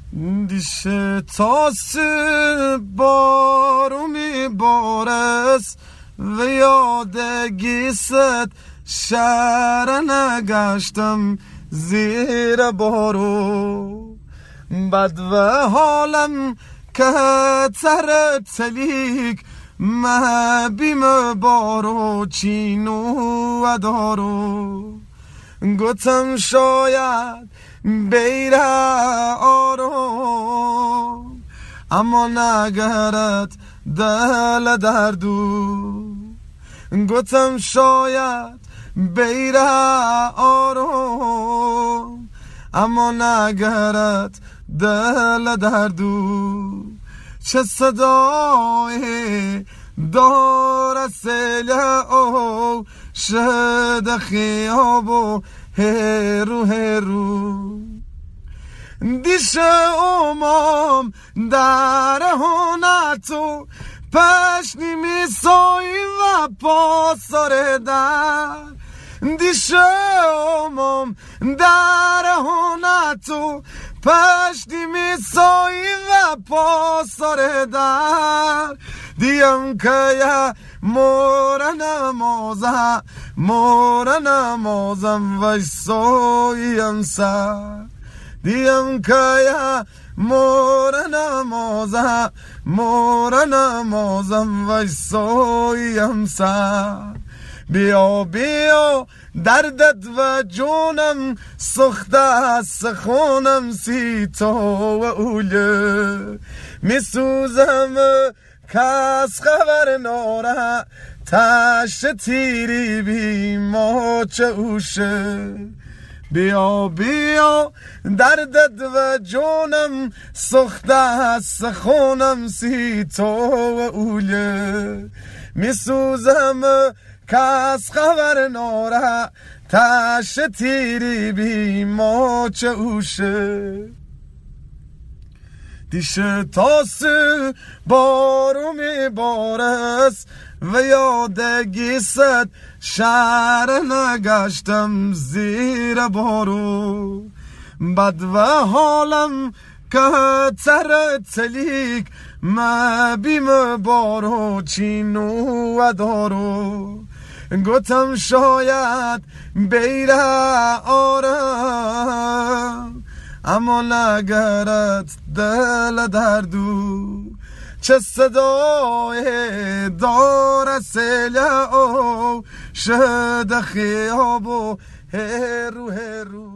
دیشه تاس بارو میبارست و یادگی ست شهر نگشتم زیر بارو بد و حالم که تر تلیک بیم بارو چینو و دارو گتم شاید بیره آرو اما نگرد دل دردو گتم شاید بیره آرو اما نگرد دل دردو چه صدای دار سیله او شد خیاب و هرو هرو دیشه امام در هونتو پشنی میسایی و پاسار در دیشه امام در هونتو پشتی میسایی و پاسار در دیم که یا مور نمازم ویساییم سر دیم که یا مور نمازم ویساییم سر بیا بیا دردت و جونم سخته است خونم سی تا و اوله میسوزم کس خبر ناره تشت تیری بی ماچه اوشه بیا بیا دردت و جونم سخته است خونم سی تا و اوله میسوزم کس خبر ناره تشت تیری بی ماچه اوشه دیشه تاس بارو میبارست و یادگی ست شهر نگشتم زیر بارو بد و حالم که تر تلیک بیم بارو چینو و دارو گتم شاید بیره آرم اما نگرد دل دردو چه صدای دار سیله او شد خیاب و هرو هرو